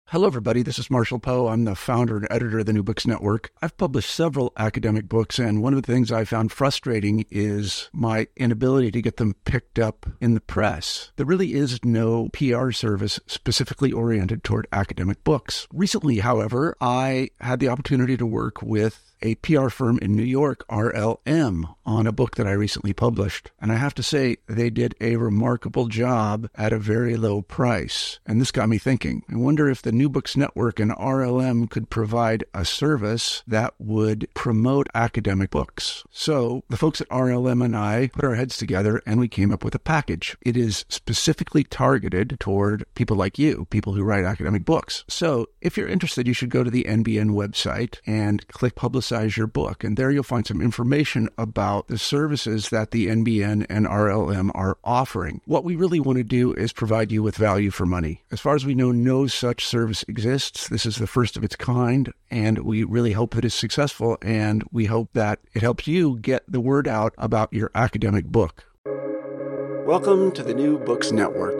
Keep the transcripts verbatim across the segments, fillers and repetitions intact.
Hello, everybody. This is Marshall Poe. I'm the founder and editor of the New Books Network. I've published several academic books, and one of the things I found frustrating is my inability to get them picked up in the press. There really is no P R service specifically oriented toward academic books. Recently, however, I had the opportunity to work with a P R firm in New York, R L M, on a book that I recently published. And I have to say, they did a remarkable job at a very low price. And this got me thinking. I wonder if the New Books Network and R L M could provide a service that would promote academic books. So the folks at R L M and I put our heads together and we came up with a package. It is specifically targeted toward people like you, people who write academic books. So if you're interested, you should go to the N B N website and click Publicize your book. And there you'll find some information about the services that the N B N and R L M are offering. What we really want to do is provide you with value for money. As far as we know, no such service exists. This is the first of its kind, and we really hope that it's successful, and we hope that it helps you get the word out about your academic book. Welcome to the New Books Network.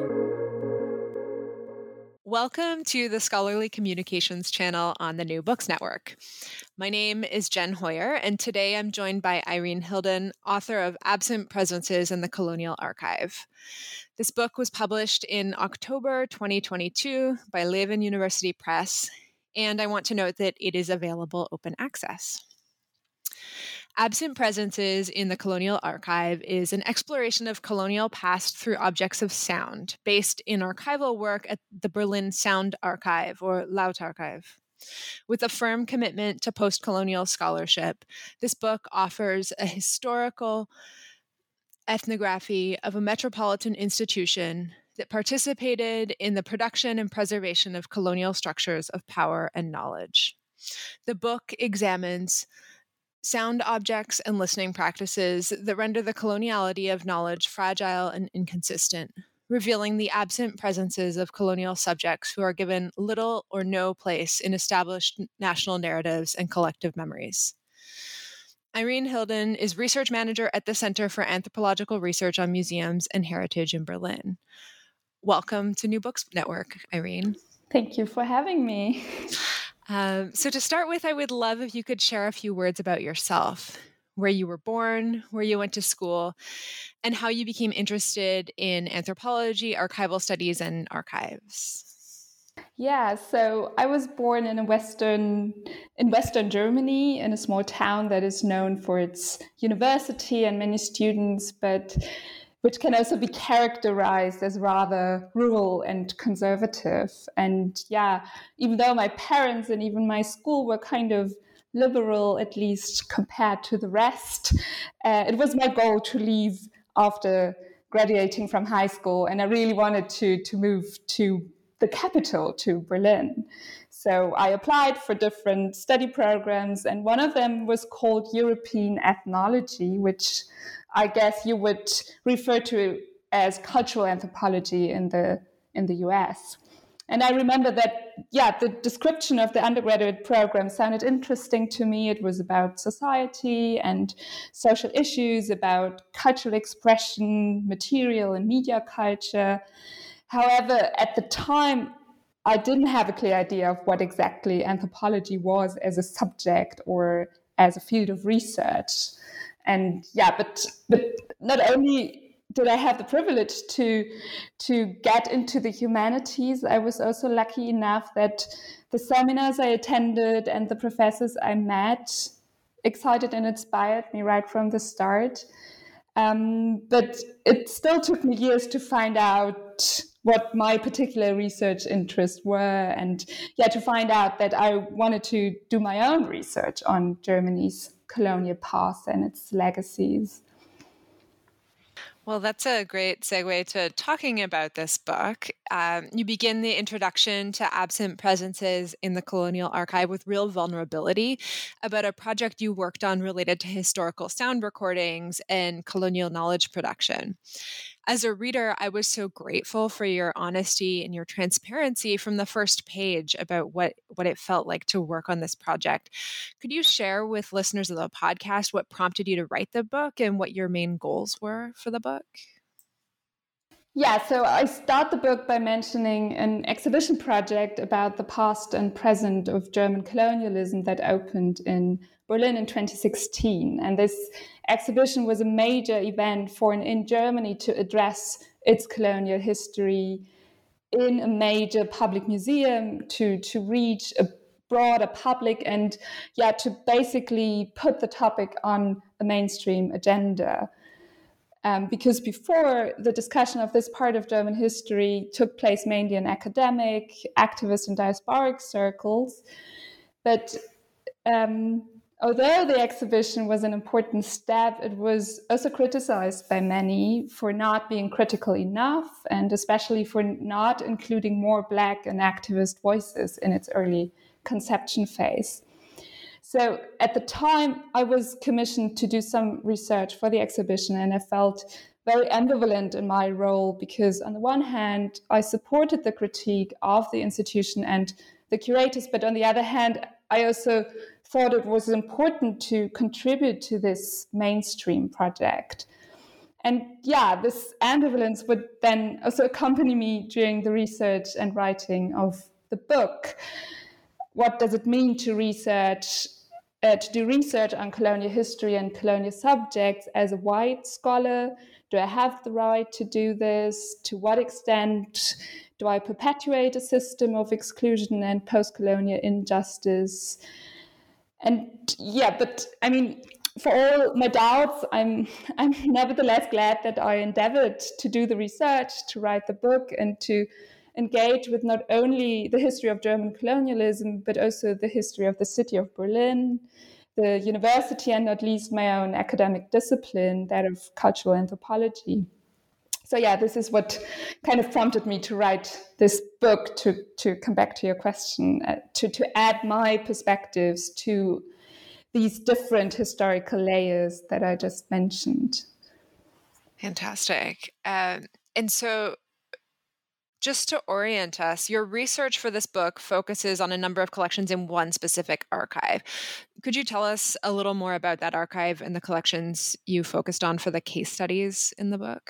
Welcome to the Scholarly Communications channel on the New Books Network. My name is Jen Hoyer, and today I'm joined by Irene Hilden, author of Absent Presences in the Colonial Archive. This book was published in October twenty twenty-two by Leuven University Press, and I want to note that it is available open access. Absent Presences in the Colonial Archive is an exploration of colonial past through objects of sound, based in archival work at the Berlin Sound Archive, or Lautarchive. With a firm commitment to post-colonial scholarship, this book offers a historical ethnography of a metropolitan institution that participated in the production and preservation of colonial structures of power and knowledge. The book examines sound objects and listening practices that render the coloniality of knowledge fragile and inconsistent, revealing the absent presences of colonial subjects who are given little or no place in established national narratives and collective memories. Irene Hilden is research manager at the Center for Anthropological Research on Museums and Heritage in Berlin. Welcome to New Books Network, Irene. Thank you for having me. Um, so to start with, I would love if you could share a few words about yourself, where you were born, where you went to school, and how you became interested in anthropology, archival studies, and archives. Yeah, so I was born in a Western, in Western Germany, in a small town that is known for its university and many students, but which can also be characterized as rather rural and conservative. And yeah, even though my parents and even my school were kind of liberal, at least compared to the rest, uh, it was my goal to leave after graduating from high school. And I really wanted to, to move to the capital, to Berlin. So I applied for different study programs, and one of them was called European Ethnology, which I guess you would refer to as cultural anthropology in the in the U S. And I remember that, yeah, the description of the undergraduate program sounded interesting to me. It was about society and social issues, about cultural expression, material and media culture. However, at the time, I didn't have a clear idea of what exactly anthropology was as a subject or as a field of research. And yeah, but but not only did I have the privilege to to get into the humanities, I was also lucky enough that the seminars I attended and the professors I met excited and inspired me right from the start. Um, but it still took me years to find out what my particular research interests were, and yeah, to find out that I wanted to do my own research on Germany's colonial past and its legacies. Well, that's a great segue to talking about this book. Um, you begin the introduction to Absent Presences in the Colonial Archive with real vulnerability about a project you worked on related to historical sound recordings and colonial knowledge production. As a reader, I was so grateful for your honesty and your transparency from the first page about what, what it felt like to work on this project. Could you share with listeners of the podcast what prompted you to write the book and what your main goals were for the book? Yeah, so I start the book by mentioning an exhibition project about the past and present of German colonialism that opened in Berlin in twenty sixteen. And this exhibition was a major event for and in Germany to address its colonial history in a major public museum, to, to reach a broader public, and yeah, to basically put the topic on a mainstream agenda. Um, because before, the discussion of this part of German history took place mainly in academic, activist, and diasporic circles. But um, although the exhibition was an important step, it was also criticized by many for not being critical enough, and especially for not including more Black and activist voices in its early conception phase. So at the time, I was commissioned to do some research for the exhibition, and I felt very ambivalent in my role because, on the one hand, I supported the critique of the institution and the curators, but on the other hand, I also thought it was important to contribute to this mainstream project. And yeah, this ambivalence would then also accompany me during the research and writing of the book. What does it mean to research, uh, to do research on colonial history and colonial subjects as a white scholar? Do I have the right to do this? To what extent do I perpetuate a system of exclusion and post-colonial injustice? And yeah, but I mean, for all my doubts, I'm I'm nevertheless glad that I endeavored to do the research, to write the book, and to engage with not only the history of German colonialism, but also the history of the city of Berlin, the university, and not least my own academic discipline, that of cultural anthropology. So yeah, this is what kind of prompted me to write this book, to, to come back to your question, uh, to, to add my perspectives to these different historical layers that I just mentioned. Fantastic. Um, and so just to orient us, your research for this book focuses on a number of collections in one specific archive. Could you tell us a little more about that archive and the collections you focused on for the case studies in the book?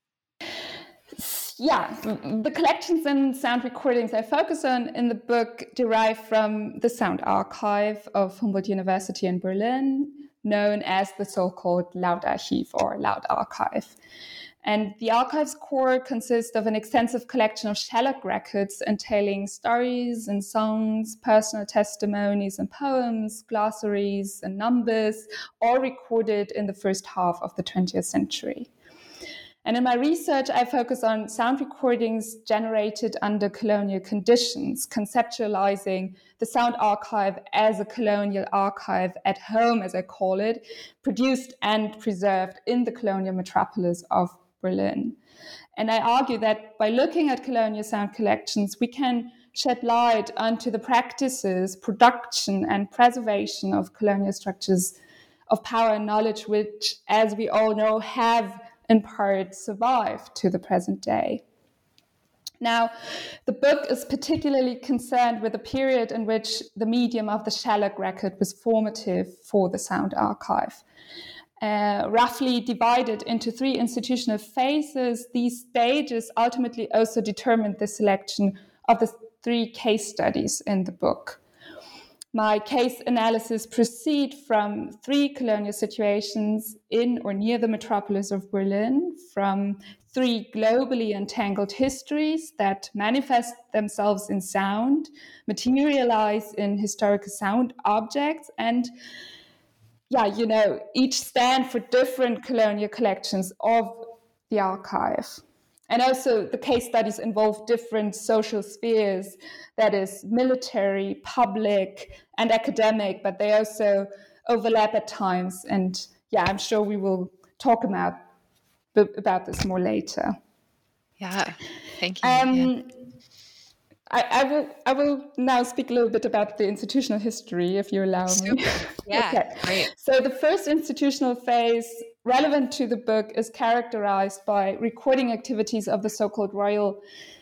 Yeah, the collections and sound recordings I focus on in the book derive from the sound archive of Humboldt University in Berlin, known as the so-called Lautarchiv or Laut Archive. And the archive's core consists of an extensive collection of shellac records entailing stories and songs, personal testimonies and poems, glossaries and numbers, all recorded in the first half of the twentieth century. And in my research, I focus on sound recordings generated under colonial conditions, conceptualizing the sound archive as a colonial archive at home, as I call it, produced and preserved in the colonial metropolis of Berlin. And I argue that by looking at colonial sound collections, we can shed light onto the practices, production, and preservation of colonial structures of power and knowledge, which, as we all know, have in part survived to the present day. Now, the book is particularly concerned with the period in which the medium of the shellac record was formative for the sound archive. Uh, roughly divided into three institutional phases, these stages ultimately also determined the selection of the three case studies in the book. My case analysis proceed from three colonial situations in or near the metropolis of Berlin, from three globally entangled histories that manifest themselves in sound, materialize in historical sound objects, and yeah, you know, each stand for different colonial collections of the archive. And also the case studies involve different social spheres, that is military, public, and academic, but they also overlap at times. And yeah, I'm sure we will talk about, about this more later. Yeah, thank you. Um, yeah. I, I will I will now speak a little bit about the institutional history, if you allow Super. me. Yeah, okay. Great. So the first institutional phase relevant to the book is characterized by recording activities of the so-called Royal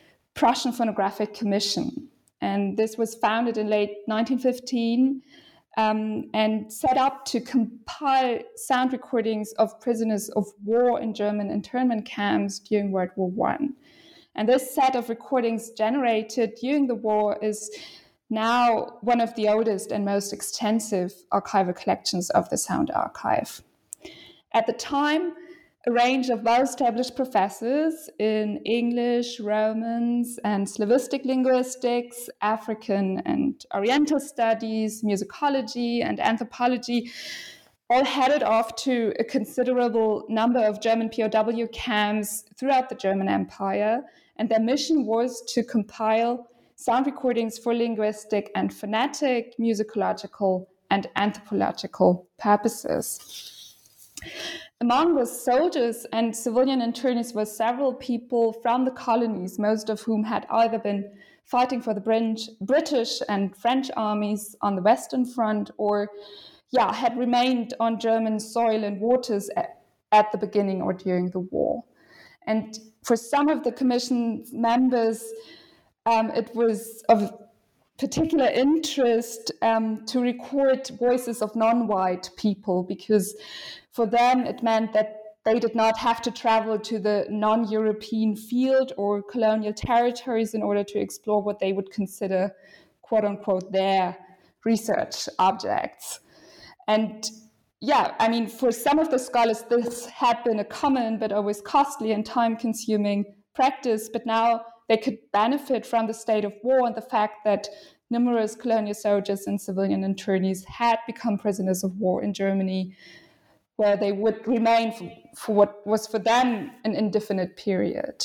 Prussian Phonographic Commission. And this was founded in late nineteen fifteen um, and set up to compile sound recordings of prisoners of war in German internment camps during World War One. And this set of recordings generated during the war is now one of the oldest and most extensive archival collections of the Sound Archive. At the time, a range of well-established professors in English, Romance, and Slavistic linguistics, African and Oriental studies, musicology, and anthropology all headed off to a considerable number of German P O W camps throughout the German Empire, and their mission was to compile sound recordings for linguistic and phonetic, musicological, and anthropological purposes. Among the soldiers and civilian internees were several people from the colonies, most of whom had either been fighting for the British and French armies on the Western Front or yeah, had remained on German soil and waters at, at the beginning or during the war. And for some of the Commission's members, um, it was of particular interest um, to record voices of non-white people, because for them it meant that they did not have to travel to the non-European field or colonial territories in order to explore what they would consider, quote unquote, their research objects. And yeah, I mean, for some of the scholars, this had been a common but always costly and time-consuming practice, but now they could benefit from the state of war and the fact that numerous colonial soldiers and civilian internees had become prisoners of war in Germany, where they would remain for, for what was for them an indefinite period.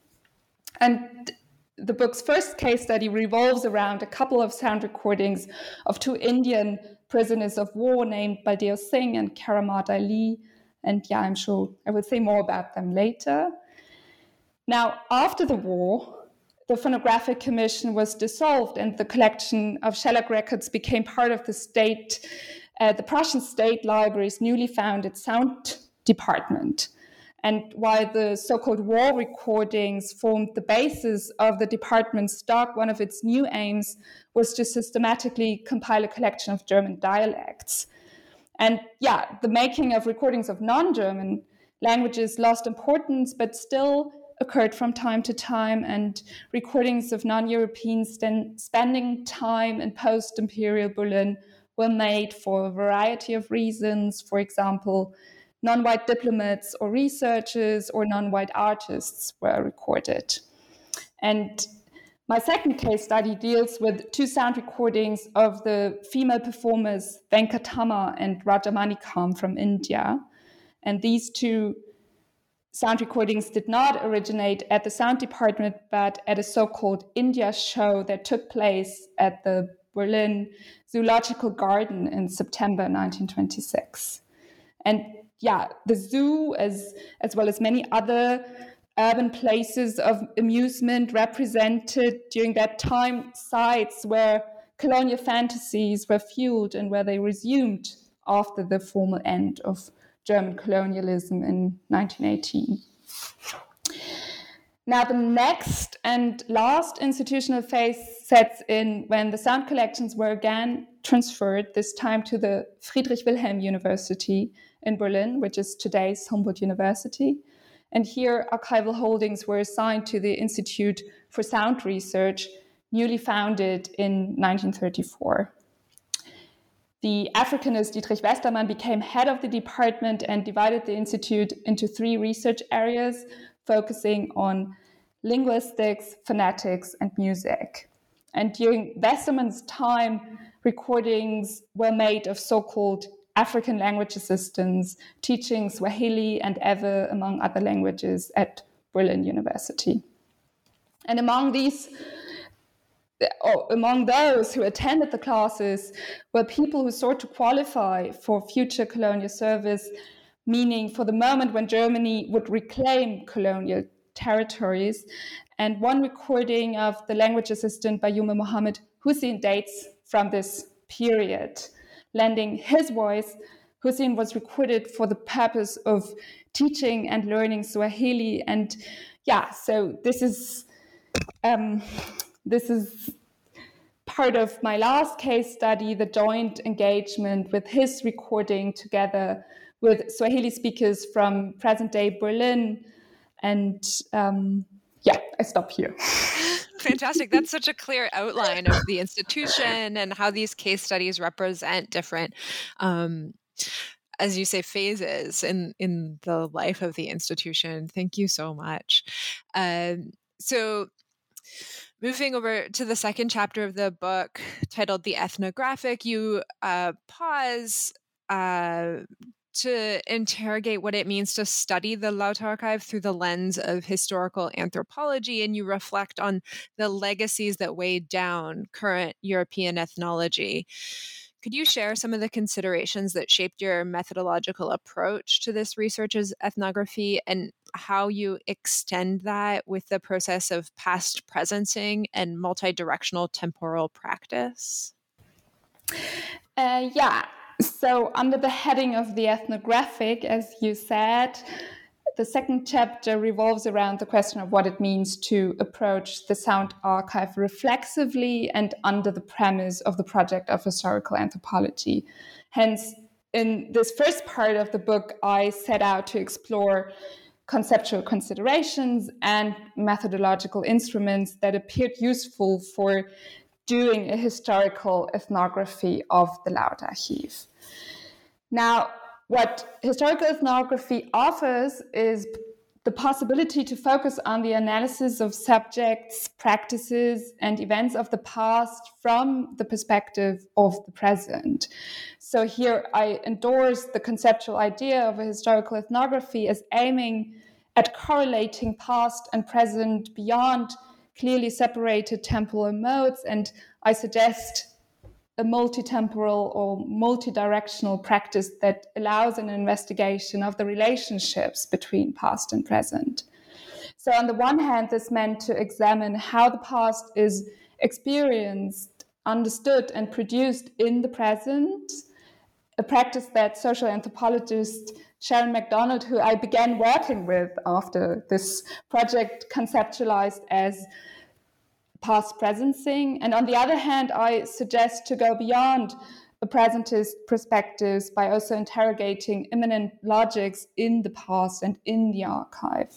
And the book's first case study revolves around a couple of sound recordings of two Indian prisoners of war named Baldev Singh and Karamat Ali. And yeah, I'm sure I will say more about them later. Now, after the war, the Phonographic Commission was dissolved and the collection of shellac records became part of the state, uh, the Prussian State Library's newly founded sound department. And while the so-called war recordings formed the basis of the department's stock, one of its new aims was to systematically compile a collection of German dialects. And yeah, the making of recordings of non-German languages lost importance, but still occurred from time to time, and recordings of non-Europeans st- spending time in post-imperial Berlin were made for a variety of reasons. For example, non-white diplomats or researchers or non-white artists were recorded. And my second case study deals with two sound recordings of the female performers Venkatama and Rajamanikam from India. And these two sound recordings did not originate at the sound department, but at a so-called India show that took place at the Berlin Zoological Garden in September nineteen twenty-six. And yeah, the zoo, as, as well as many other urban places of amusement, represented during that time sites where colonial fantasies were fueled and where they resumed after the formal end of German colonialism in nineteen eighteen. Now, the next and last institutional phase sets in when the sound collections were again transferred, this time to the Friedrich Wilhelm University in Berlin, which is today's Humboldt University. And here, archival holdings were assigned to the Institute for Sound Research, newly founded in nineteen thirty-four. The Africanist Dietrich Westermann became head of the department and divided the institute into three research areas, focusing on linguistics, phonetics, and music. And during Westermann's time, recordings were made of so-called African language assistants, teaching Swahili and Ewe, among other languages, at Berlin University. And among these Oh, among those who attended the classes were people who sought to qualify for future colonial service, meaning for the moment when Germany would reclaim colonial territories. And one recording of the language assistant Bayoumi Mohammed Hussein dates from this period. Lending his voice, Hussein was recorded for the purpose of teaching and learning Swahili. And yeah, so this is... Um, This is part of my last case study, the joint engagement with his recording together with Swahili speakers from present-day Berlin. And um, yeah, I stop here. Fantastic. That's such a clear outline of the institution and how these case studies represent different, um, as you say, phases in, in the life of the institution. Thank you so much. Um, so moving over to the second chapter of the book titled The Ethnographic, you uh, pause uh, to interrogate what it means to study the Lauter Archive through the lens of historical anthropology, and you reflect on the legacies that weighed down current European ethnology. Could you share some of the considerations that shaped your methodological approach to this research as ethnography, and how you extend that with the process of past presencing and multi-directional temporal practice? Uh, yeah. So under the heading of the ethnographic, as you said, the second chapter revolves around the question of what it means to approach the sound archive reflexively and under the premise of the project of historical anthropology. Hence, in this first part of the book, I set out to explore conceptual considerations and methodological instruments that appeared useful for doing a historical ethnography of the Lauter Archive. Now, what historical ethnography offers is the possibility to focus on the analysis of subjects, practices, and events of the past from the perspective of the present. So here I endorse the conceptual idea of a historical ethnography as aiming at correlating past and present beyond clearly separated temporal modes, and I suggest a multi-temporal or multi-directional practice that allows an investigation of the relationships between past and present. So on the one hand, this meant to examine how the past is experienced, understood, and produced in the present, a practice that social anthropologist Sharon McDonald, who I began working with after this project, conceptualized as past presencing. And on the other hand, I suggest to go beyond the presentist perspectives by also interrogating immanent logics in the past and in the archive.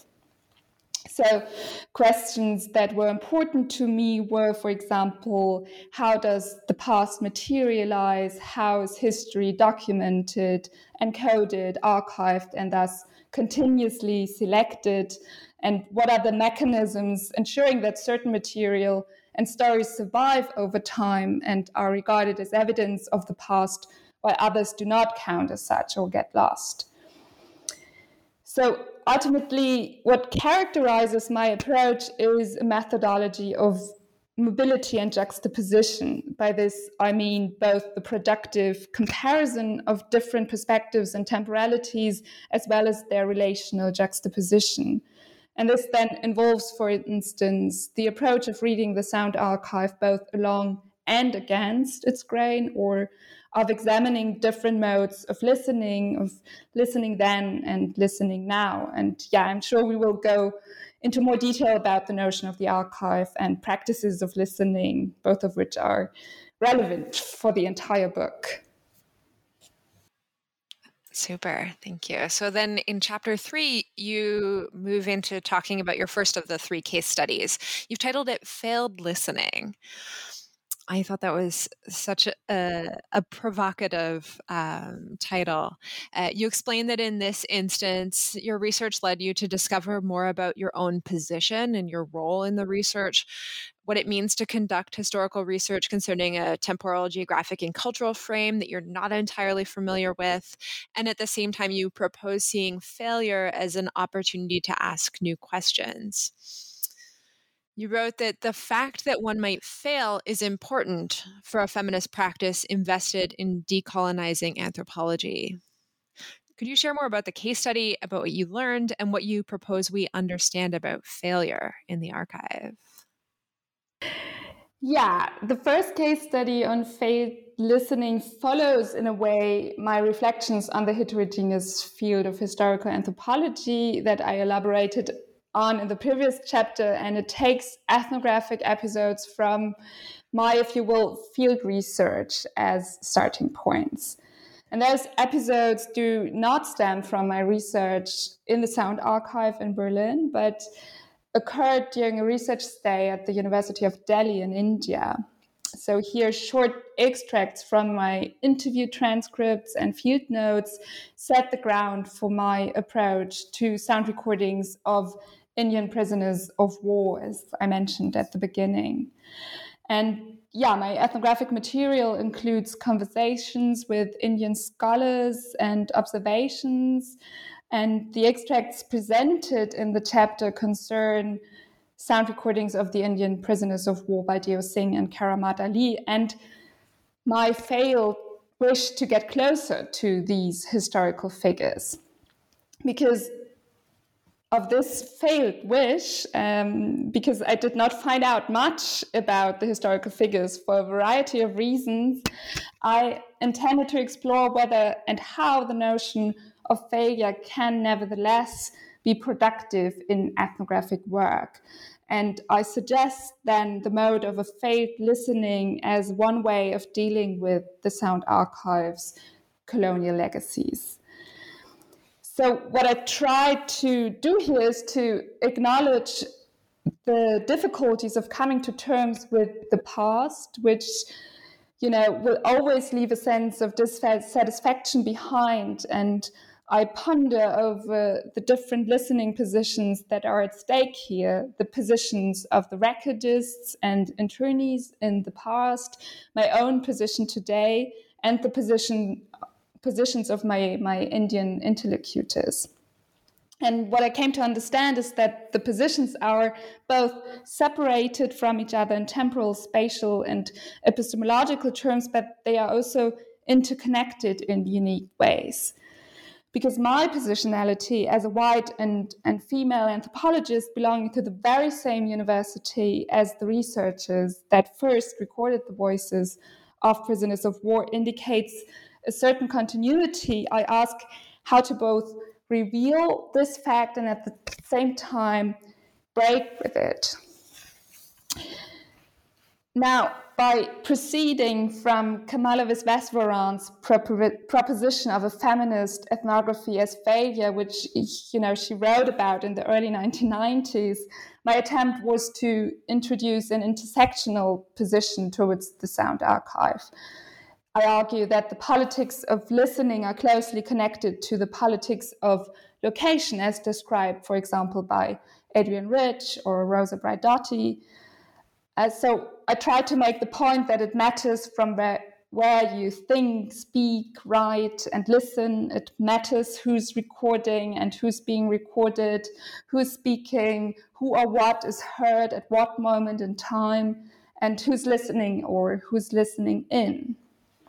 So questions that were important to me were, for example, how does the past materialize? How is history documented, encoded, archived, and thus continuously selected? And what are the mechanisms ensuring that certain material and stories survive over time and are regarded as evidence of the past, while others do not count as such or get lost? So ultimately, what characterizes my approach is a methodology of mobility and juxtaposition. By this, I mean both the productive comparison of different perspectives and temporalities, as well as their relational juxtaposition. And this then involves, for instance, the approach of reading the sound archive both along and against its grain, or of examining different modes of listening, of listening then and listening now. And yeah, I'm sure we will go into more detail about the notion of the archive and practices of listening, both of which are relevant for the entire book. Super, thank you. So then in chapter three, you move into talking about your first of the three case studies. You've titled it Failed Listening. I thought that was such a, a provocative um, title. Uh, you explained that in this instance, your research led you to discover more about your own position and your role in the research, what it means to conduct historical research concerning a temporal, geographic, and cultural frame that you're not entirely familiar with. And at the same time, you propose seeing failure as an opportunity to ask new questions. You wrote that the fact that one might fail is important for a feminist practice invested in decolonizing anthropology. Could you share more about the case study, about what you learned, and what you propose we understand about failure in the archive? Yeah, the first case study on failed listening follows, in a way, my reflections on the heterogeneous field of historical anthropology that I elaborated on in the previous chapter, and it takes ethnographic episodes from my, if you will, field research as starting points. And those episodes do not stem from my research in the Sound Archive in Berlin, but occurred during a research stay at the University of Delhi in India. So here, short extracts from my interview transcripts and field notes set the ground for my approach to sound recordings of Indian prisoners of war, as I mentioned at the beginning. And yeah, my ethnographic material includes conversations with Indian scholars and observations. And the extracts presented in the chapter concern sound recordings of the Indian prisoners of war by Deo Singh and Karamat Ali, and my failed wish to get closer to these historical figures. Because of this failed wish, um, because I did not find out much about the historical figures for a variety of reasons, I intended to explore whether and how the notion of failure can nevertheless be productive in ethnographic work. And I suggest then the mode of a failed listening as one way of dealing with the Sound Archive's colonial legacies. So what I try to do here is to acknowledge the difficulties of coming to terms with the past, which, you know, will always leave a sense of dissatisfaction behind. And I ponder over the different listening positions that are at stake here, the positions of the recordists and internees in the past, my own position today, and the position positions of my, my Indian interlocutors. And what I came to understand is that the positions are both separated from each other in temporal, spatial, and epistemological terms, but they are also interconnected in unique ways. Because my positionality as a white and, and female anthropologist belonging to the very same university as the researchers that first recorded the voices of prisoners of war indicates a certain continuity. I ask how to both reveal this fact and at the same time break with it. Now, by proceeding from Kamala Visvesvaran's prop- proposition of a feminist ethnography as failure, which, you know, she wrote about in the early nineteen nineties, my attempt was to introduce an intersectional position towards the Sound Archive. I argue that the politics of listening are closely connected to the politics of location, as described, for example, by Adrienne Rich or Rosa Braidotti. Uh, so I try to make the point that it matters from where, where you think, speak, write, and listen. It matters who's recording and who's being recorded, who's speaking, who or what is heard at what moment in time, and who's listening or who's listening in.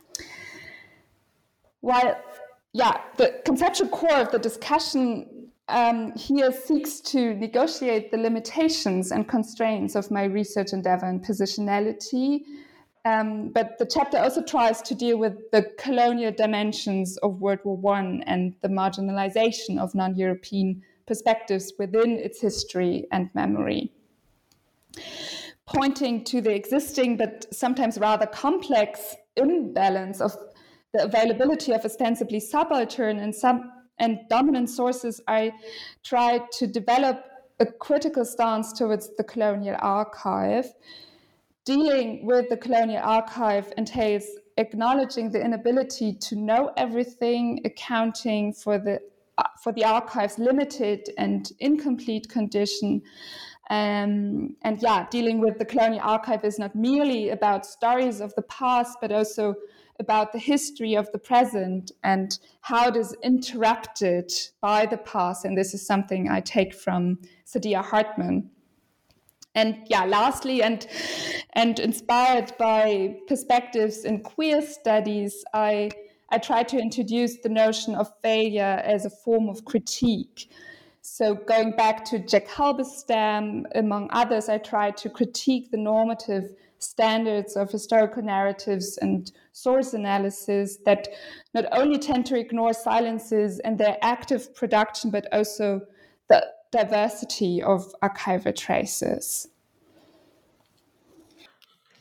While, yeah, the conceptual core of the discussion um, here seeks to negotiate the limitations and constraints of my research endeavor and positionality, um, but the chapter also tries to deal with the colonial dimensions of World War One and the marginalization of non-European perspectives within its history and memory. Pointing to the existing but sometimes rather complex imbalance of the availability of ostensibly subaltern and sub and dominant sources, I tried to develop a critical stance towards the colonial archive. Dealing with the colonial archive entails acknowledging the inability to know everything, accounting for the uh, for the archive's limited and incomplete condition. Um, and yeah, dealing with the colonial archive is not merely about stories of the past, but also about the history of the present and how it is interrupted by the past. And this is something I take from Saidiya Hartman. And yeah, lastly, and, and inspired by perspectives in queer studies, I, I try to introduce the notion of failure as a form of critique. So going back to Jack Halberstam, among others, I try to critique the normative standards of historical narratives and source analysis that not only tend to ignore silences and their active production, but also the diversity of archival traces.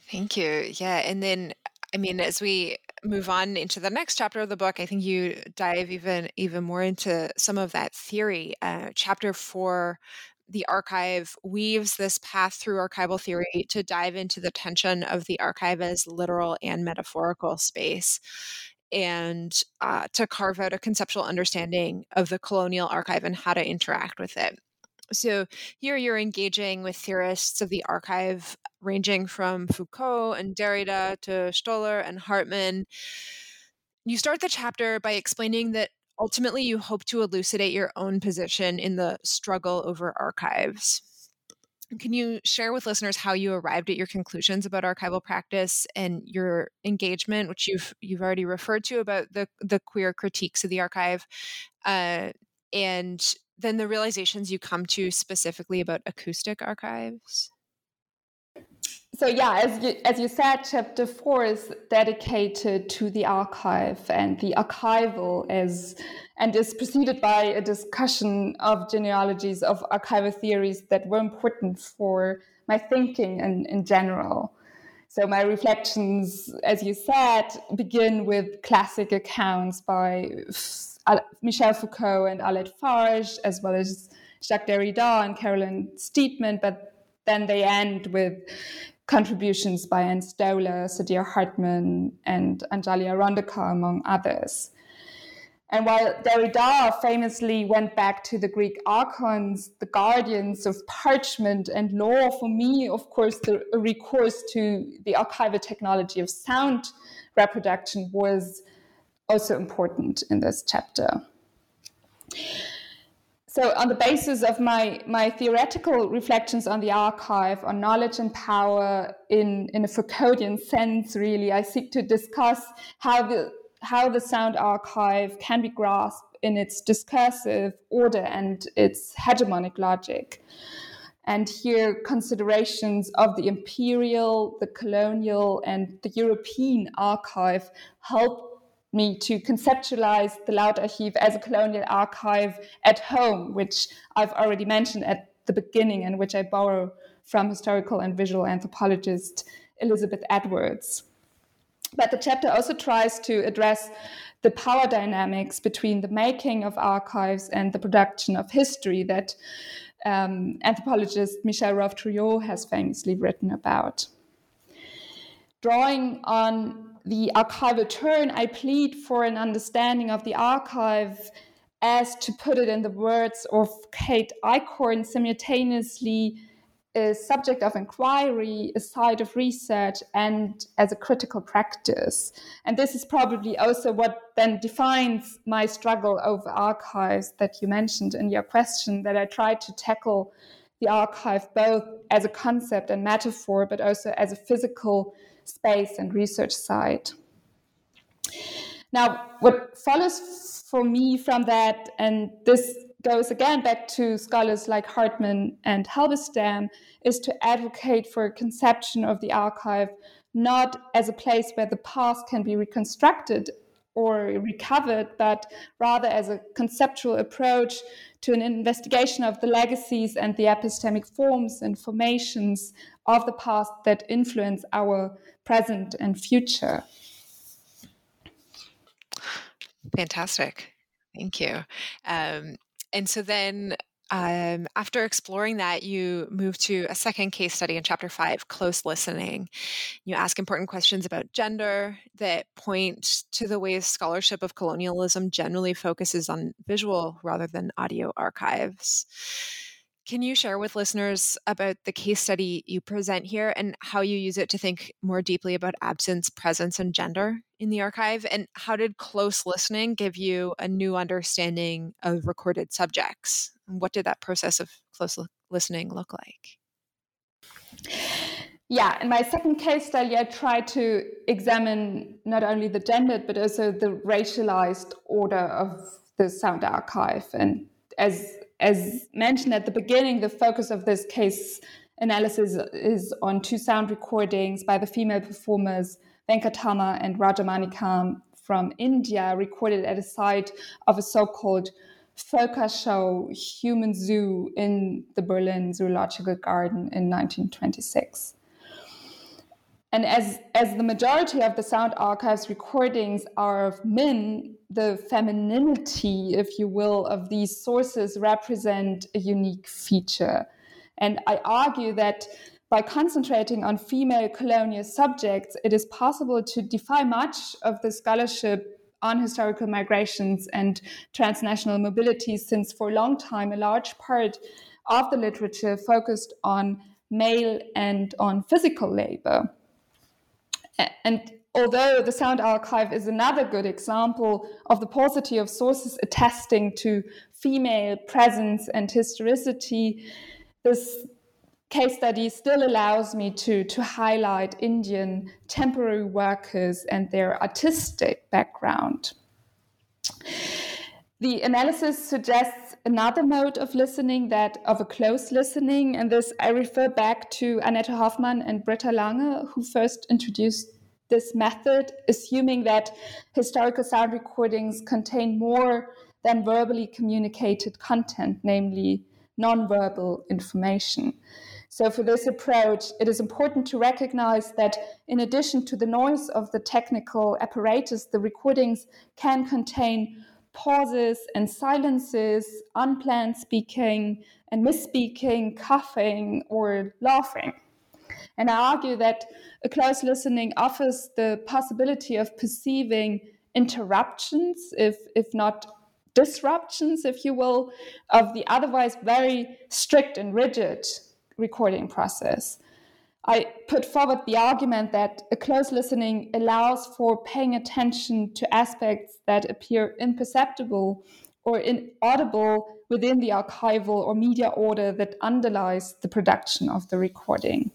Thank you. Yeah. And then, I mean, as we move on into the next chapter of the book, I think you dive even even more into some of that theory. Uh, chapter four, the archive, weaves this path through archival theory to dive into the tension of the archive as literal and metaphorical space, and uh, to carve out a conceptual understanding of the colonial archive and how to interact with it. So here you're engaging with theorists of the archive, ranging from Foucault and Derrida to Stoller and Hartman. You start the chapter by explaining that ultimately you hope to elucidate your own position in the struggle over archives. Can you share with listeners how you arrived at your conclusions about archival practice and your engagement, which you've you've already referred to, about the the queer critiques of the archive, uh, and then the realizations you come to specifically about acoustic archives? So yeah, as you, as you said, chapter four is dedicated to the archive and the archival, as and is preceded by a discussion of genealogies of archival theories that were important for my thinking in, in general. So my reflections, as you said, begin with classic accounts by Michel Foucault and Aled Farge, as well as Jacques Derrida and Caroline Steedman, but then they end with contributions by Anne Stoller, Saidiya Hartman, and Anjali Arondika, among others. And while Derrida famously went back to the Greek archons, the guardians of parchment and law, for me, of course, the recourse to the archival technology of sound reproduction was also important in this chapter. So on the basis of my, my theoretical reflections on the archive, on knowledge and power in, in a Foucauldian sense, really, I seek to discuss how the, how the sound archive can be grasped in its discursive order and its hegemonic logic. And here, considerations of the imperial, the colonial, and the European archive help me to conceptualize the Lautarchiv as a colonial archive at home, which I've already mentioned at the beginning and which I borrow from historical and visual anthropologist Elizabeth Edwards. But the chapter also tries to address the power dynamics between the making of archives and the production of history that um, anthropologist Michel Rouve-Trouillot has famously written about. Drawing on the archival turn, I plead for an understanding of the archive as, to put it in the words of Kate Eichhorn, simultaneously a subject of inquiry, a site of research, and as a critical practice. And this is probably also what then defines my struggle over archives that you mentioned in your question, that I try to tackle the archive both as a concept and metaphor, but also as a physical space and research site. Now, what follows for me from that, and this goes again back to scholars like Hartman and Halberstam, is to advocate for a conception of the archive not as a place where the past can be reconstructed or recovered, but rather as a conceptual approach to an investigation of the legacies and the epistemic forms and formations of the past that influence our present and future. Fantastic. Thank you. Um, and so then um, after exploring that, you move to a second case study in chapter five, close listening. You ask important questions about gender that point to the ways scholarship of colonialism generally focuses on visual rather than audio archives. Can you share with listeners about the case study you present here and how you use it to think more deeply about absence, presence, and gender in the archive? And how did close listening give you a new understanding of recorded subjects? And what did that process of close listening look like? Yeah, in my second case study, I tried to examine not only the gendered, but also the racialized order of the sound archive. And as As mentioned at the beginning, the focus of this case analysis is on two sound recordings by the female performers Venkatama and Rajamanikam from India, recorded at a site of a so-called Völker show, human zoo, in the Berlin Zoological Garden in nineteen twenty-six. And as, as the majority of the Sound Archive's recordings are of men, the femininity, if you will, of these sources represent a unique feature. And I argue that by concentrating on female colonial subjects, it is possible to defy much of the scholarship on historical migrations and transnational mobility, since for a long time a large part of the literature focused on male and on physical labor. And although the Sound Archive is another good example of the paucity of sources attesting to female presence and historicity, this case study still allows me to, to highlight Indian temporary workers and their artistic background. The analysis suggests another mode of listening, that of a close listening, and this I refer back to Annette Hoffmann and Britta Lange, who first introduced this method, assuming that historical sound recordings contain more than verbally communicated content, namely nonverbal information. So for this approach, it is important to recognize that in addition to the noise of the technical apparatus, the recordings can contain pauses and silences, unplanned speaking and misspeaking, coughing, or laughing. And I argue that a close listening offers the possibility of perceiving interruptions, if, if not disruptions, if you will, of the otherwise very strict and rigid recording process. I put forward the argument that a close listening allows for paying attention to aspects that appear imperceptible or inaudible within the archival or media order that underlies the production of the recording.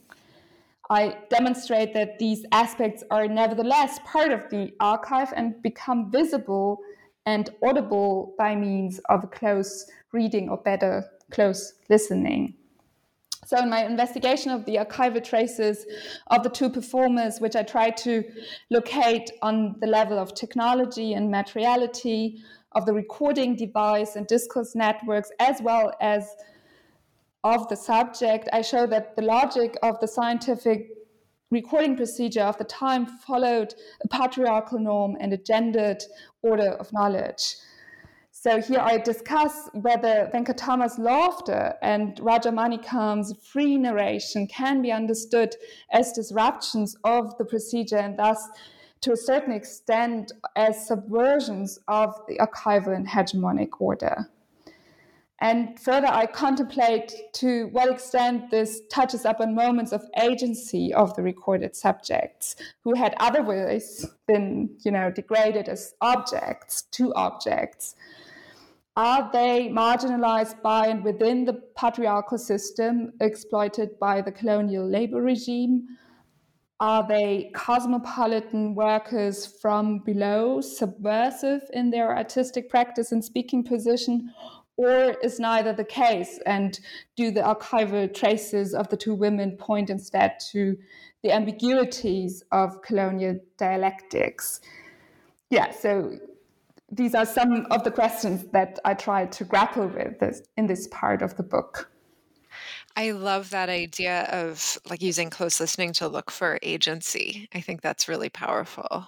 I demonstrate that these aspects are nevertheless part of the archive and become visible and audible by means of a close reading, or better, close listening. So in my investigation of the archival traces of the two performers, which I tried to locate on the level of technology and materiality, of the recording device and discourse networks, as well as of the subject, I show that the logic of the scientific recording procedure of the time followed a patriarchal norm and a gendered order of knowledge. So here I discuss whether Venkatama's laughter and Rajamanikam's free narration can be understood as disruptions of the procedure, and thus, to a certain extent, as subversions of the archival and hegemonic order. And further, I contemplate to what extent this touches upon moments of agency of the recorded subjects, who had otherwise been, you know, degraded as objects, to objects. Are they marginalized by and within the patriarchal system, exploited by the colonial labor regime? Are they cosmopolitan workers from below, subversive in their artistic practice and speaking position? Or is neither the case? And do the archival traces of the two women point instead to the ambiguities of colonial dialectics? Yeah, so these are some of the questions that I tried to grapple with this, in this part of the book. I love that idea of like using close listening to look for agency. I think that's really powerful.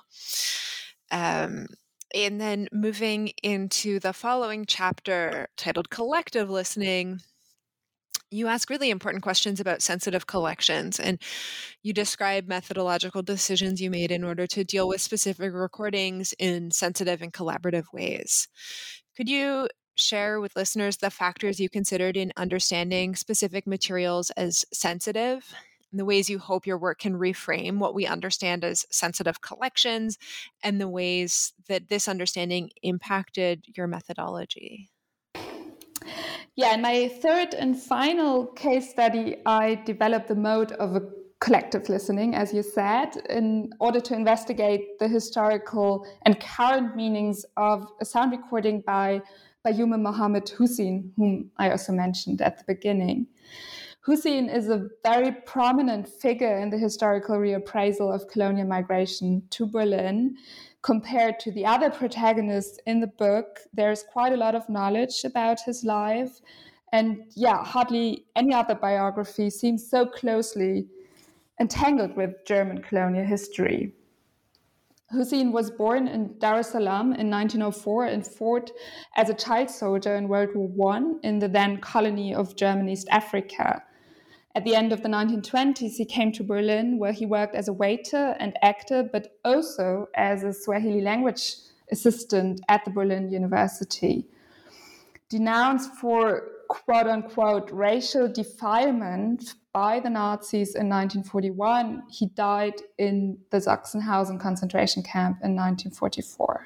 Um, and then moving into the following chapter titled Collective Listening, you ask really important questions about sensitive collections, and you describe methodological decisions you made in order to deal with specific recordings in sensitive and collaborative ways. Could you share with listeners the factors you considered in understanding specific materials as sensitive, and the ways you hope your work can reframe what we understand as sensitive collections, and the ways that this understanding impacted your methodology? Yeah, in my third and final case study, I developed the mode of a collective listening, as you said, in order to investigate the historical and current meanings of a sound recording by Bayoumi Mohammed Hussein, whom I also mentioned at the beginning. Hussein is a very prominent figure in the historical reappraisal of colonial migration to Berlin. Compared to the other protagonists in the book, there's quite a lot of knowledge about his life. And yeah, hardly any other biography seems so closely entangled with German colonial history. Hussein was born in Dar es Salaam in nineteen oh four and fought as a child soldier in World War One in the then colony of German East Africa. At the end of the nineteen twenties, he came to Berlin, where he worked as a waiter and actor, but also as a Swahili language assistant at the Berlin University. Denounced for quote-unquote racial defilement by the Nazis in nineteen forty-one, he died in the Sachsenhausen concentration camp in nineteen forty-four.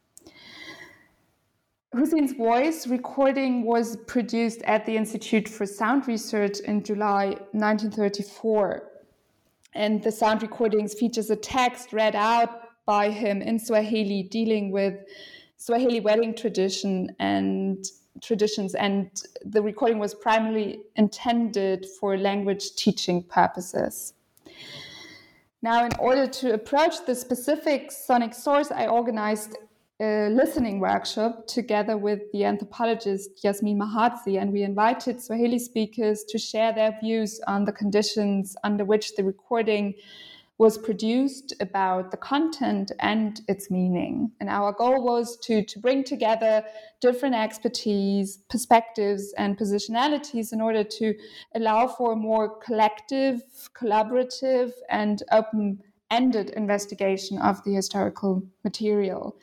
Hussein's voice recording was produced at the Institute for Sound Research in July nineteen thirty-four. And the sound recordings features a text read out by him in Swahili dealing with Swahili wedding tradition and traditions, and the recording was primarily intended for language teaching purposes. Now, in order to approach the specific sonic source, I organized a listening workshop together with the anthropologist Yasmin Mahadzi, and we invited Swahili speakers to share their views on the conditions under which the recording was produced, about the content and its meaning. And our goal was to, to bring together different expertise, perspectives, and positionalities in order to allow for a more collective, collaborative, and open-ended investigation of the historical material.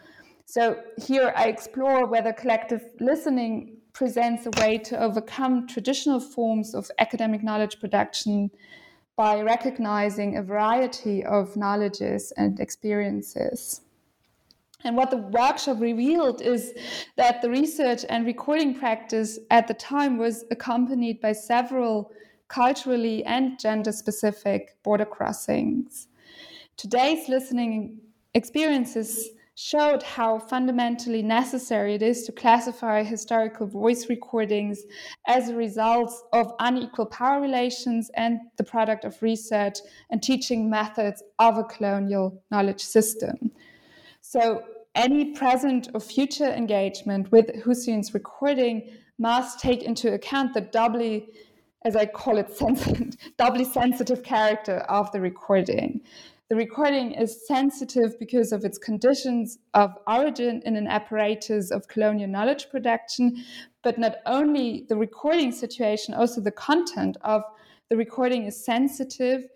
So here I explore whether collective listening presents a way to overcome traditional forms of academic knowledge production by recognizing a variety of knowledges and experiences. And what the workshop revealed is that the research and recording practice at the time was accompanied by several culturally and gender-specific border crossings. Today's listening experiences showed how fundamentally necessary it is to classify historical voice recordings as a result of unequal power relations and the product of research and teaching methods of a colonial knowledge system. So any present or future engagement with Hussein's recording must take into account the doubly, as I call it, sensitive, doubly sensitive character of the recording. The recording is sensitive because of its conditions of origin in an apparatus of colonial knowledge production, but not only the recording situation, also the content of the recording is sensitive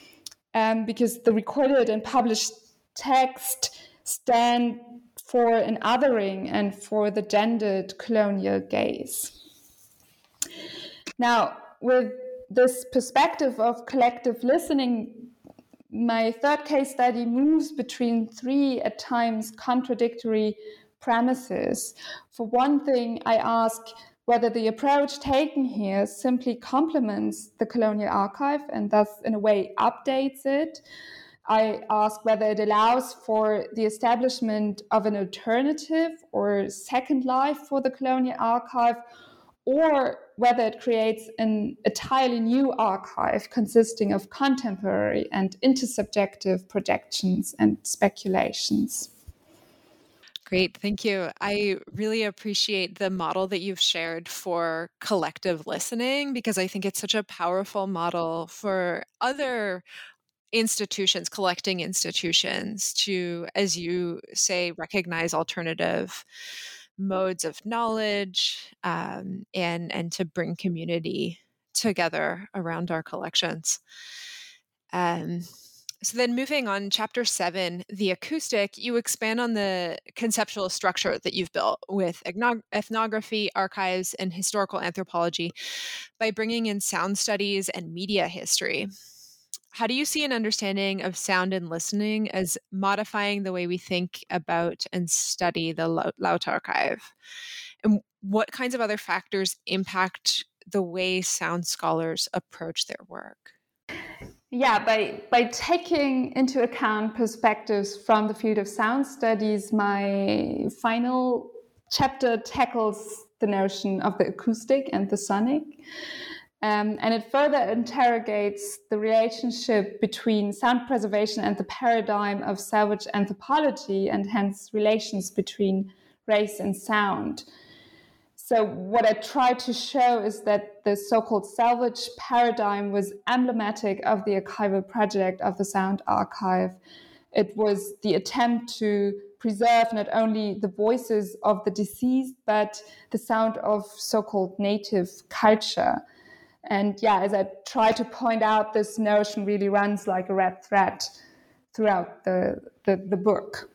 um, because the recorded and published text stand for an othering and for the gendered colonial gaze. Now, with this perspective of collective listening, my third case study moves between three, at times, contradictory premises. For one thing, I ask whether the approach taken here simply complements the colonial archive and thus, in a way, updates it. I ask whether it allows for the establishment of an alternative or second life for the colonial archive, or whether it creates an entirely new archive consisting of contemporary and intersubjective projections and speculations. Great, thank you. I really appreciate the model that you've shared for collective listening, because I think it's such a powerful model for other institutions, collecting institutions, to, as you say, recognize alternative modes of knowledge um, and and to bring community together around our collections. Um, so then moving on, chapter seven, the acoustic, you expand on the conceptual structure that you've built with ethnography, archives, and historical anthropology by bringing in sound studies and media history. How do you see an understanding of sound and listening as modifying the way we think about and study the Laut archive? And what kinds of other factors impact the way sound scholars approach their work? Yeah, by, by taking into account perspectives from the field of sound studies, my final chapter tackles the notion of the acoustic and the sonic. Um, and it further interrogates the relationship between sound preservation and the paradigm of salvage anthropology, and hence relations between race and sound. So what I tried to show is that the so-called salvage paradigm was emblematic of the archival project of the Sound Archive. It was the attempt to preserve not only the voices of the deceased, but the sound of so-called native culture. And yeah, as I try to point out, this notion really runs like a red thread throughout the, the, the book.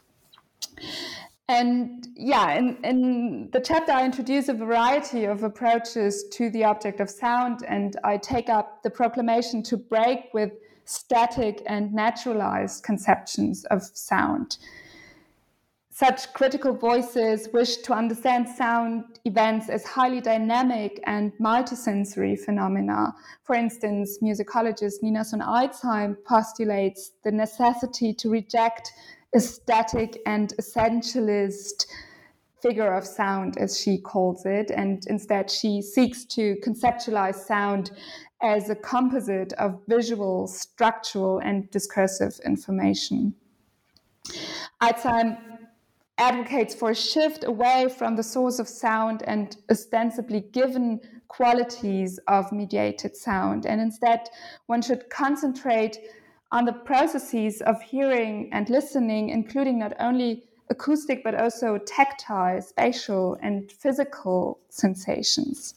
And yeah, in, in the chapter, I introduce a variety of approaches to the object of sound, and I take up the proclamation to break with static and naturalized conceptions of sound. Such critical voices wish to understand sound events as highly dynamic and multisensory phenomena. For instance, musicologist Nina Sonn-Eitzheim postulates the necessity to reject a static and essentialist figure of sound, as she calls it, and instead she seeks to conceptualize sound as a composite of visual, structural, and discursive information. Eitzheim advocates for a shift away from the source of sound and ostensibly given qualities of mediated sound, and instead one should concentrate on the processes of hearing and listening, including not only acoustic but also tactile, spatial, and physical sensations.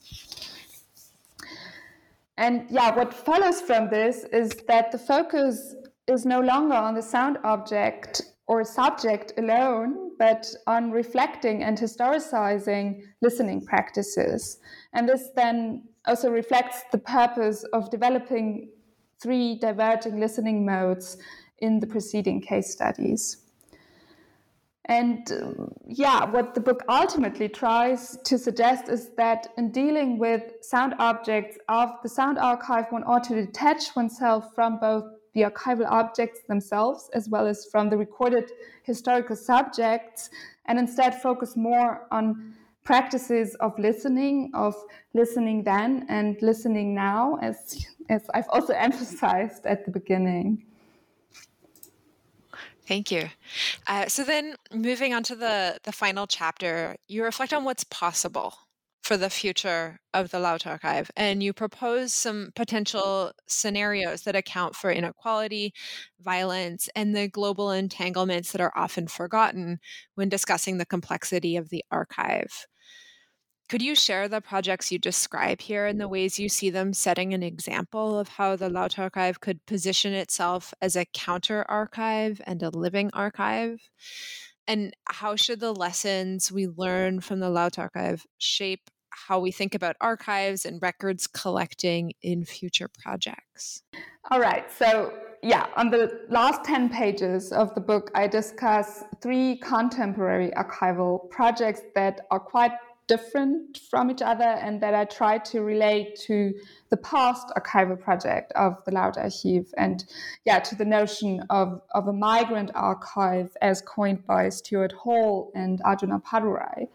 And yeah, what follows from this is that the focus is no longer on the sound object or subject alone, but on reflecting and historicizing listening practices. And this then also reflects the purpose of developing three diverging listening modes in the preceding case studies. And um, yeah, what the book ultimately tries to suggest is that in dealing with sound objects of the Sound Archive, one ought to detach oneself from both the archival objects themselves as well as from the recorded historical subjects, and instead focus more on practices of listening, of listening then and listening now, as, as I've also emphasized at the beginning. Thank you. Uh, so then moving on to the, the final chapter, you reflect on what's possible for the future of the Lautarchiv, and you propose some potential scenarios that account for inequality, violence, and the global entanglements that are often forgotten when discussing the complexity of the archive. Could you share the projects you describe here and the ways you see them setting an example of how the Lautarchiv could position itself as a counter-archive and a living archive? And how should the lessons we learn from the Lautarchiv shape how we think about archives and records collecting in future projects? All right, so yeah, on the last ten pages of the book, I discuss three contemporary archival projects that are quite different from each other and that I try to relate to the past archival project of the Lautarchiv and yeah, to the notion of, of a migrant archive as coined by Stuart Hall and Arjuna Padurai.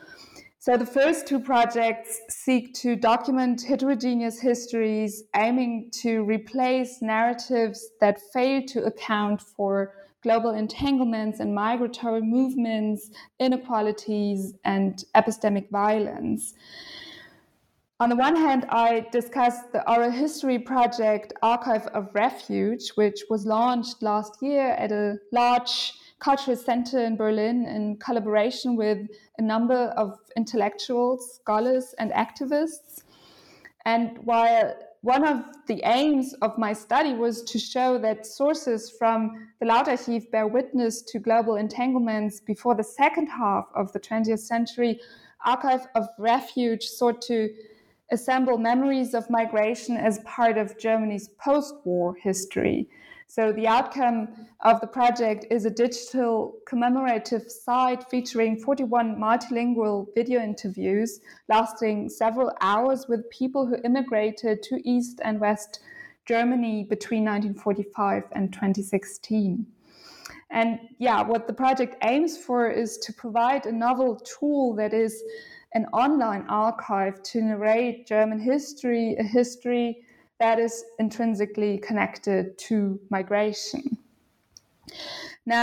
So the first two projects seek to document heterogeneous histories, aiming to replace narratives that fail to account for global entanglements and migratory movements, inequalities, and epistemic violence. On the one hand, I discussed the oral history project Archive of Refuge, which was launched last year at a large cultural center in Berlin in collaboration with a number of intellectuals, scholars, and activists. And while one of the aims of my study was to show that sources from the Lautarchiv bear witness to global entanglements before the second half of the twentieth century, Archive of Refuge sought to assemble memories of migration as part of Germany's post-war history. So the outcome of the project is a digital commemorative site featuring forty-one multilingual video interviews lasting several hours with people who immigrated to East and West Germany between nineteen forty-five and twenty sixteen. And yeah, what the project aims for is to provide a novel tool that is an online archive to narrate German history, a history that is intrinsically connected to migration. Now,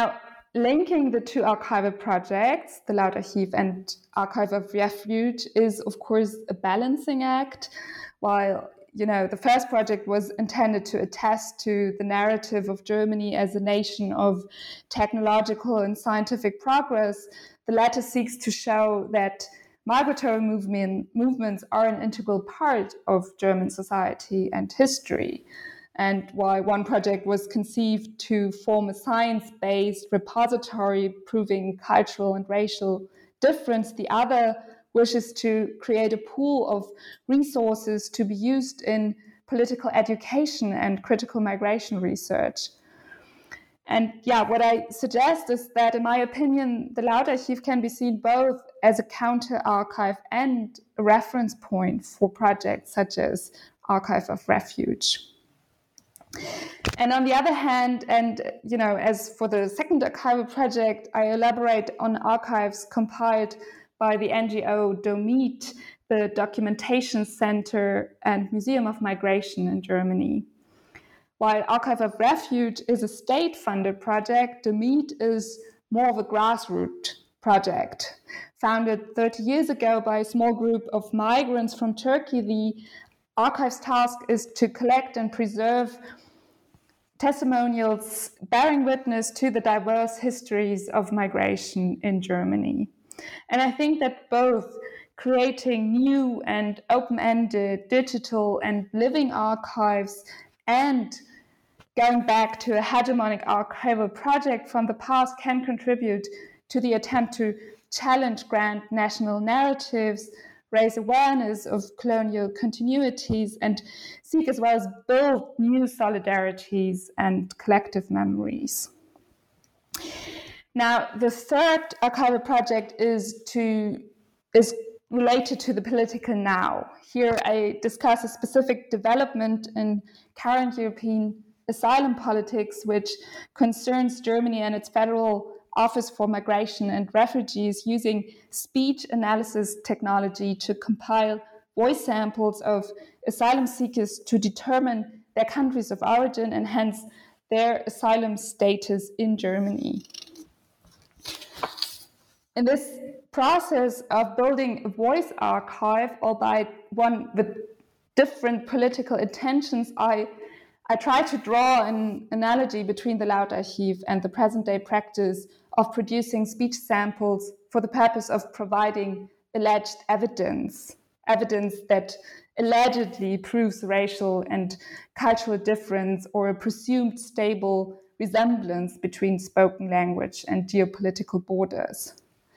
linking the two archival projects, the Lautarchiv and Archive of Refuge, is of course a balancing act. While, you know, the first project was intended to attest to the narrative of Germany as a nation of technological and scientific progress, the latter seeks to show that migratory movement, movements are an integral part of German society and history. And while one project was conceived to form a science-based repository proving cultural and racial difference, the other wishes to create a pool of resources to be used in political education and critical migration research. And yeah, what I suggest is that, in my opinion, the Lautarchiv can be seen both as a counter-archive and a reference point for projects such as Archive of Refuge. And on the other hand, and you know, as for the second archival project, I elaborate on archives compiled by the N G O DOMIT, the Documentation Center and Museum of Migration in Germany. While Archive of Refuge is a state-funded project, DOMIT is more of a grassroots project. Founded thirty years ago by a small group of migrants from Turkey, the archive's task is to collect and preserve testimonials bearing witness to the diverse histories of migration in Germany. And I think that both creating new and open-ended digital and living archives and going back to a hegemonic archival project from the past can contribute to the attempt to challenge grand national narratives, raise awareness of colonial continuities, and seek as well as build new solidarities and collective memories. Now, the third archival project is to is related to the political now. Here I discuss a specific development in current European asylum politics, which concerns Germany and its federal Office for Migration and Refugees using speech analysis technology to compile voice samples of asylum seekers to determine their countries of origin and hence their asylum status in Germany. In this process of building a voice archive, albeit one with different political intentions, I I try to draw an analogy between the Lautarchiv and the present-day practice of producing speech samples for the purpose of providing alleged evidence, evidence that allegedly proves racial and cultural difference or a presumed stable resemblance between spoken language and geopolitical borders.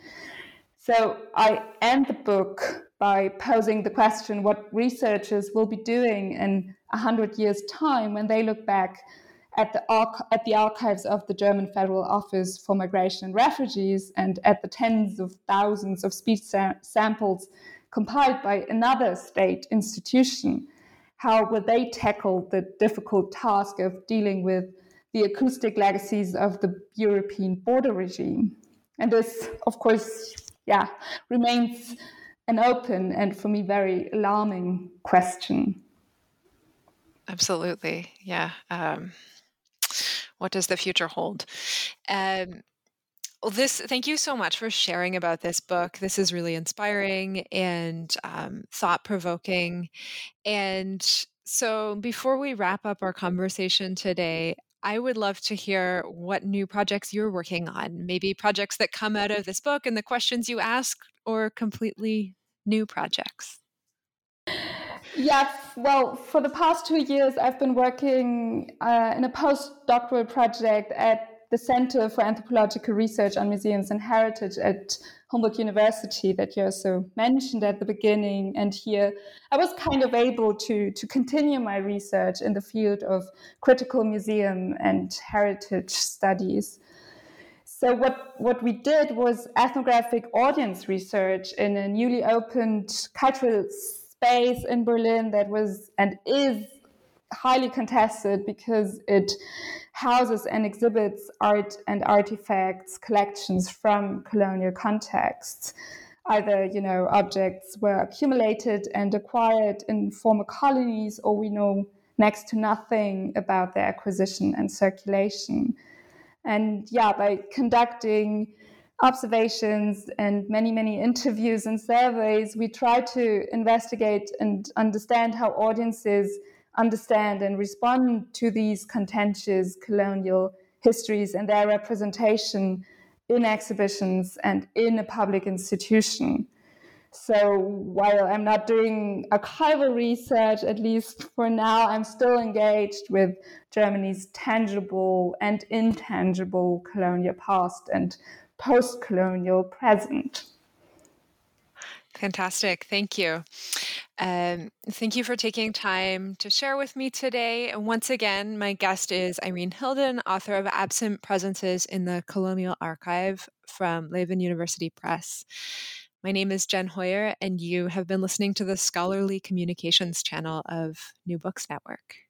So I end the book by posing the question what researchers will be doing in a hundred years' time when they look back at the, arch- at the archives of the German Federal Office for Migration and Refugees and at the tens of thousands of speech sa- samples compiled by another state institution. How will they tackle the difficult task of dealing with the acoustic legacies of the European border regime? And this, of course, yeah, remains an open and, for me, very alarming question. Absolutely. Yeah. Um, what does the future hold? Um, well, this, thank you so much for sharing about this book. This is really inspiring and um, thought-provoking. And so before we wrap up our conversation today, I would love to hear what new projects you're working on, maybe projects that come out of this book and the questions you ask, or completely new projects. Yeah, well, for the past two years, I've been working uh, in a postdoctoral project at the Center for Anthropological Research on Museums and Heritage at Humboldt University that you also mentioned at the beginning. And here I was kind of able to, to continue my research in the field of critical museum and heritage studies. So what, what we did was ethnographic audience research in a newly opened cultural space in Berlin that was and is highly contested because it houses and exhibits art and artifacts, collections from colonial contexts. Either, you know, objects were accumulated and acquired in former colonies, or we know next to nothing about their acquisition and circulation. And yeah, by conducting observations and many, many interviews and surveys, we try to investigate and understand how audiences understand and respond to these contentious colonial histories and their representation in exhibitions and in a public institution. So while I'm not doing archival research, at least for now, I'm still engaged with Germany's tangible and intangible colonial past and post-colonial present. Fantastic. Thank you. Um, thank you for taking time to share with me today. And once again, my guest is Irene Hilden, author of Absent Presences in the Colonial Archive from Leuven University Press. My name is Jen Hoyer, and you have been listening to the Scholarly Communications channel of New Books Network.